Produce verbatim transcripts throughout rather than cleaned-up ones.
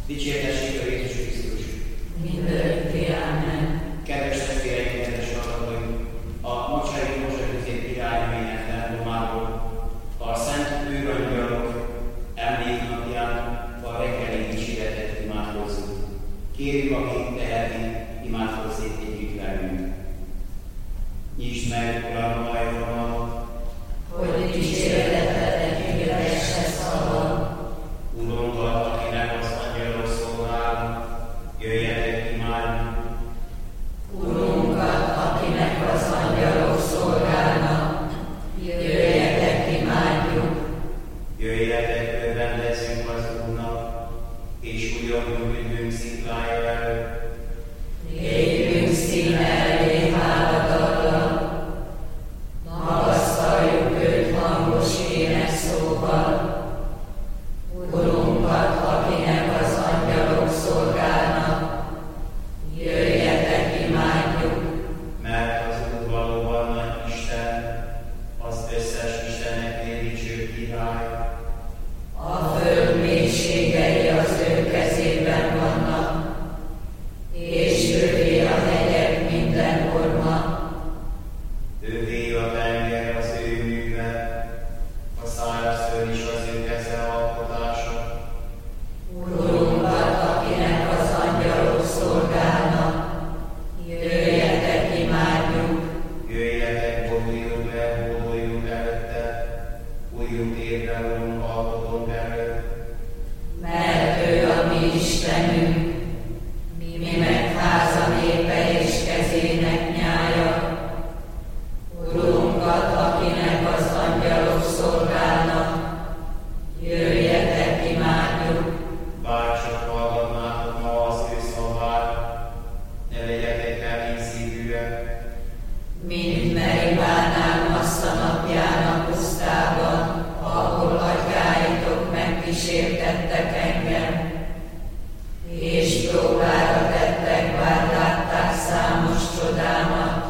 Dicsértessék a Jézus Krisztus! Mindörökké, ámen. Kedves testvéreim, kedves hallgatóim! A Mocsai Mozsa-közép királymények templomából a Szent Őrangyalok emléknapján a reggeli dicséretet imádkozzuk. Kérjük, aki teheti, imádkozzék együtt velünk. Nyisd meg, Uram, ajtómat, hogy dicséretet higgyesse szava. Uronkat, akinek az angyalok szolgálnak, jöjjetek imádni. Urunkat, akinek az angyalok szolgálnak, jöjjetek imádjuk. Jöjjetek, örvendezzünk az Úrnak, és újonjunk üdvünk sziklája előtt. Lépjünk színe elé háladallal, magasztaljuk őt hangos énekszóval. Urunkat, akinek az angyalok szolgálnak, jöjjetek imádjuk. Mert az Úr valóban nagy Isten, az összes isteneknél dicső király. A föld mélységei az ő kezében vannak, és ővé a hegyek minden orma. Ővé a tenger az ő műve, a szárazföld is az ő keze alkotása. Urunkat, akinek az angyalok szolgálnak, jöjjetek imádjuk. Jöjjetek, boruljunk le, boruljunk előtte, újjunk érve, Urunk, alkotónk előtt. Mert ő a mi Istenünk, mi meg háza népe és kezének nyája. Urunkat, akinek az angyalok szolgálnak, jöjjetek imádjuk. Bárcsak hallgatnátok ma az ő szavát, ne legyetek kemény szívűek. Mint Meribánál Massza napján a pusztában, ahol atyáitok megkísértettek engem, és próbára tettek, bár látták számos csodámat.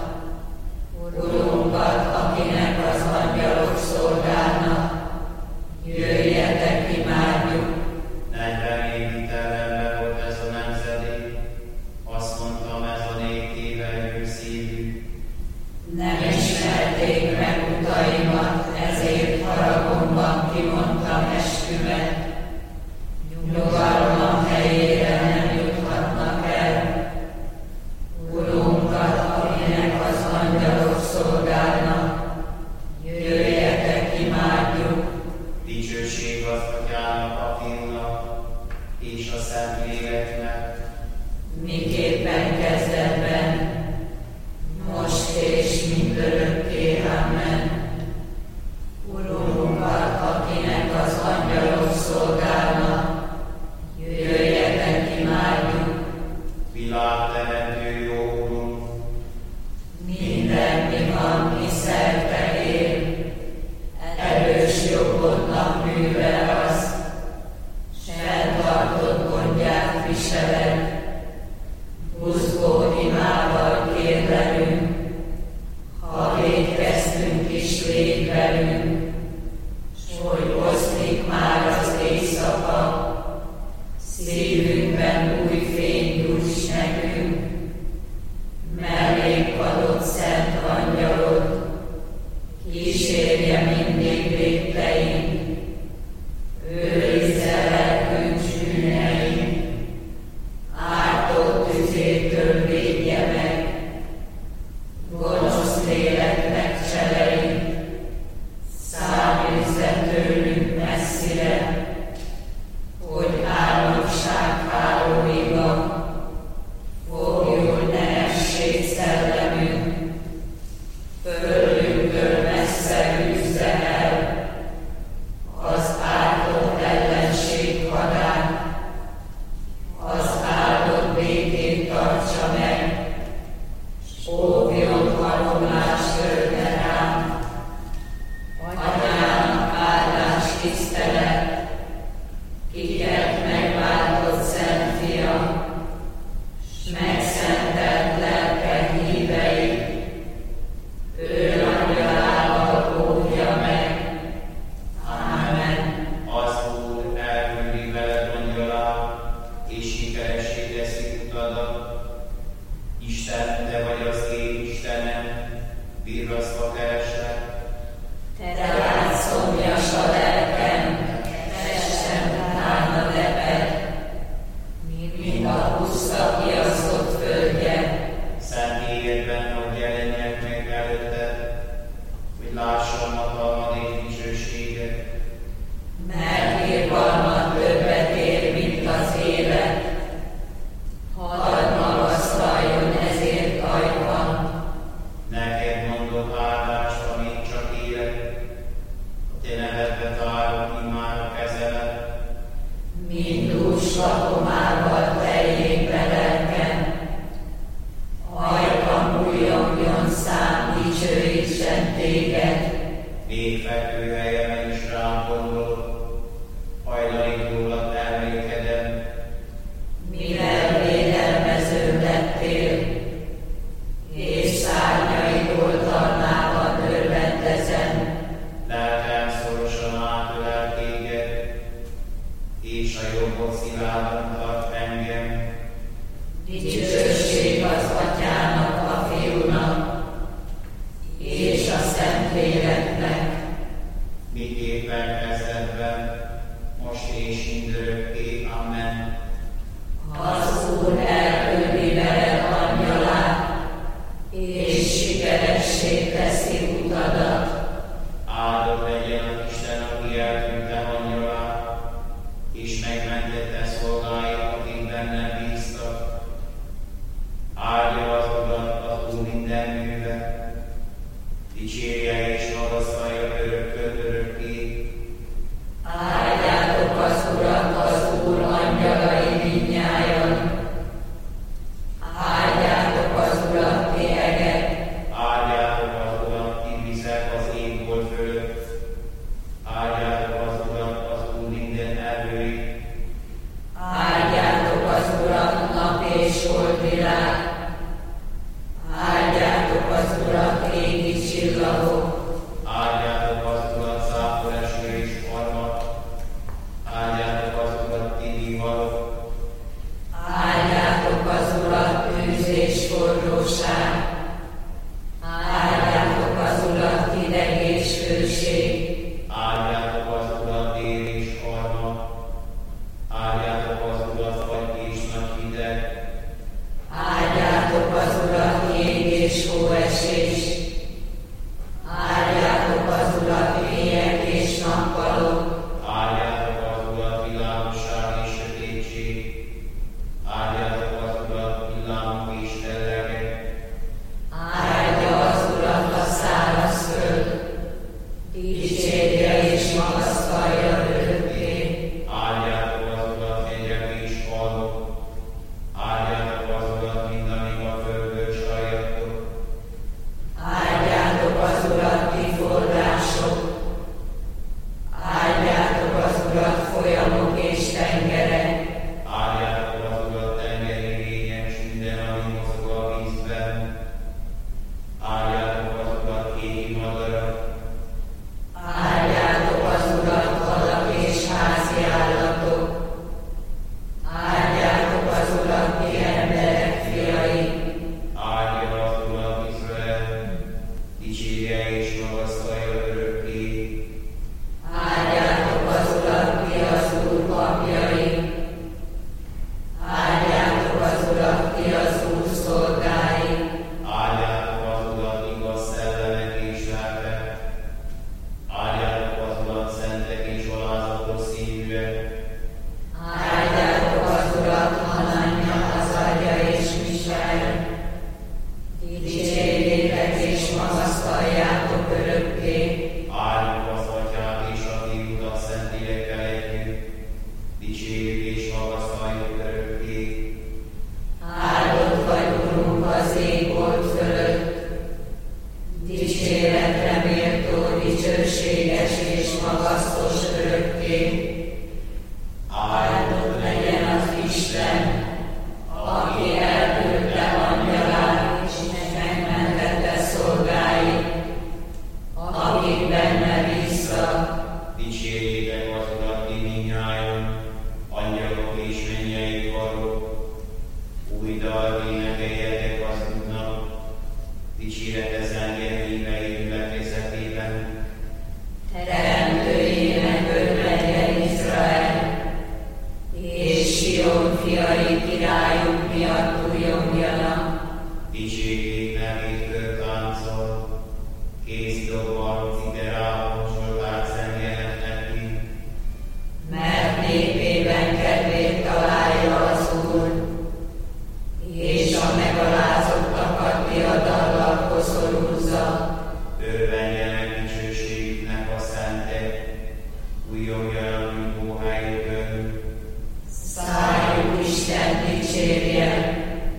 Urunkat, akinek az angyalok szolgálnak, jöjjetek imádjuk. Negyven év teremben volt ez a nemzedék, azt mondtam, ez a nép tévejű szívű. Nem ismerték meg utaimat, ezért haragomban kimondtam eskümet. Nyugalmam helyére nem juthatnak el. Urunkat, akinek az angyalok szolgálnak, jöjjetek imádjuk. Dicsőség az Atyának, a Fiúnak és a Szentléleknek, Miképpen kezdetben, most és mindörökké, amen. Urunkat, akinek az angyalok szolgálnak, jöjjetek imádjuk. világteremtő jó Urunk, Minden, mi van, mi szerte él, erős jobbodnak műve az, s fenntartott gondját viseled. Buzgó imával kérlelünk, ha vétkeztünk is légy velünk, s hogy oszlik már az éjszaka, szívünkben új fény gyújts nekünk. Mellénk adott szent angyalod, kísérje mindig vétkeink, őrizze lelkünk s bűneink, ártott tüzétől védje meg, gonosz léleknek cseleink, száműzze tőlünk messzire, hogy álmodság hálóiga és sikeressé teszi utadat. Isten, te vagy az én Istenem, virrasztva kereslek. Te rád szomjas a lelkem, testem utána reped, mint a puszta kiasztott földje. Szent égetben, hogy jelenjek meg előtted, hogy lássam hatalmad és dicsőséget. Mert irgalmat többet ér, mint az élet. Hadd magasztaljon ezért ajkam. Neked mondok áldást, amíg csak élek, a te nevedbe tárom immár a kezemet. Mind dús lakomával teljék be lelkem. Ajkam újjongjon szám, dicsőítsen téged. Végfekvő helyemen is rám gondolok, hajlanik rólad elmékedem. Mivel védelmező lettél, és szárnyaid oltalmában örvendezem. Lelkem szorosan átölel téged, és a jobbod szilárdan tart engem. Dicsőség az Atyának, a Fiúnak, és a Szentléleknek. Miképpen kezdetben, most és mindörökké. Amen. Az Úr elküldi veled angyalát, és sikeressé teszi utadat. Áldott legyen az Isten, aki elküldte angyalát, és megmentette szolgáit, akik benne bíztak. Áldja az Urat az Úr minden műve, dicsérje és magasztalja örökkön örökké. Áldjátok az Urat, az Úr angyalai mindnyájan. Áldjátok az Urat, ti egek. Áldjátok az Urat, ti vizek az égbolt fölött. Áldjátok az Urat, az Úr minden erőit. Áldjátok az Urat, nap és holdvilág. Áldjátok az Urat, égi csillagok. Áldjátok az Urat, záporeső és harmat. Áldjátok az Urat, ti viharok. Sion fiai királyunk miatt újjongjanak. Dicsérjék nevét körtáncol, kézdobban, citerában, zsoltát zenélnek neki. Mert népében kedvét találja az Úr, és a megalázottakat diadallal koszorúzza. Örvenjenek dicsőségüknek a szentek, újjongjanak, mint óhájukön. Szájuk Isten dicsérjen,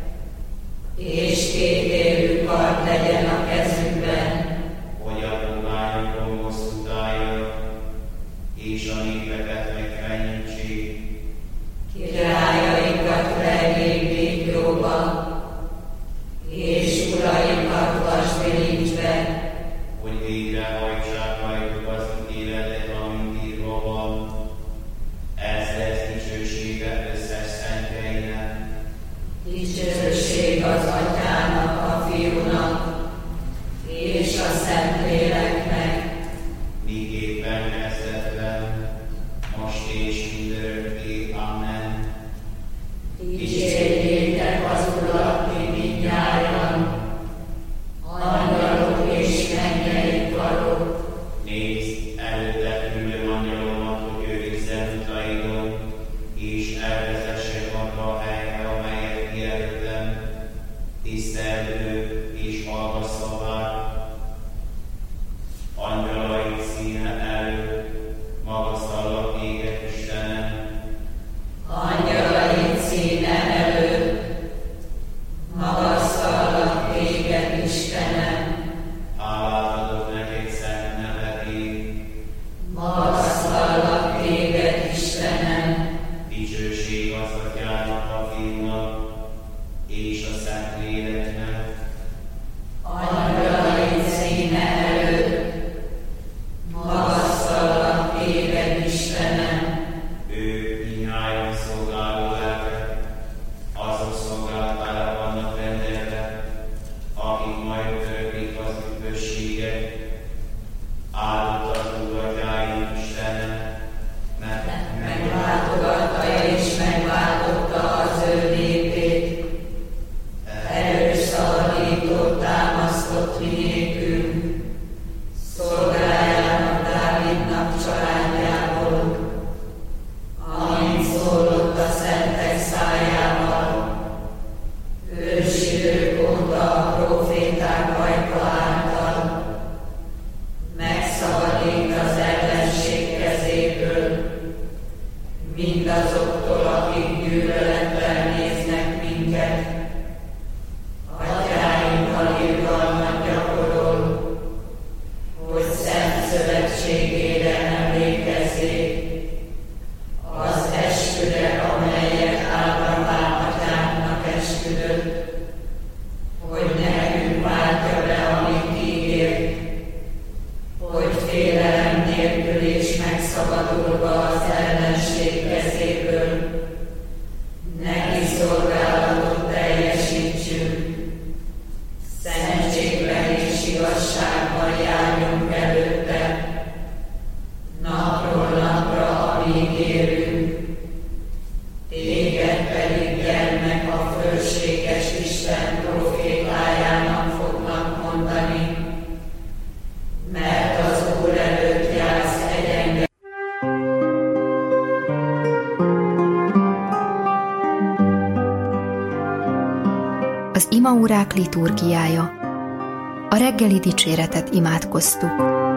és kétélű kard legyen a kezükben, hogy a pogányokon bosszút álljon, és a népeket megfenyítsék. Királyainkat verjék békjóba, és uraikat vasbilincsbe, Hogy végrehajtsák rajtuk az ítéletet, amint írva van. Ez lesz dicsőséget összes szenteinek. dicsőség az Atyának, a Fiúnak, és a Szentléleknek, Miképpen kezdetben, most és mindörökké. Amen. dicsérjétek az Urat ti mindnyájan, angyalok és mennyei karok. Nézd, előtted küldöm angyalomat, hogy őrizzen utaidon, és elvezessek arra a helyre, amelyet kijelöltem. Tiszteld őt, és hallgass szavát. Angyalaid színe előtt magasztallak téged, Istenem. Angyalaid színe előtt magasztallak téged, Istenem. Hálát adok neked szent nevedék. Magasztallak téged, Istenem. Dicsőség az Atyának, a Fiúnak, és a Szentléleknek. Angyalaid színe előtt magasztallak téged, Istenem. Ők mindnyájan szolgáló lelkek, azok szolgálatára vannak rendelve, akik majd töröklik az üdvösséget. Áldott az Úr Atyáink Istene, mert Meglátogatta és megváltotta az ő népét. Erős szabadítót támasztott mi nélkünk, szolgájának Dávidnak családjából, amint szólott a szentek szájával. Ősidők óta a próféták ajka által megszabadít az ellenség kezéből, mindazoktól, akik gyűlölettel néznek minket. Atyáinkkal irgalmat gyakorol, hogy szent szövetségére emlékezzék, az esküre, amelyet Ábrahám atyánknak esküdött, hogy nekünk váltja be, amit ígért, hogy félelem nélkül és megszabadulva az ellenség kezéből neki szolgálatot teljesítsünk. Szentségben és igazságban járjunk előtte, napról napra, amíg élünk. Téged pedig gyermek a fölséges Isten profétájának fognak mondani, mert az Úr előtt jársz egyengen. Az imaórák liturgiája. A reggeli dicséretet imádkoztuk.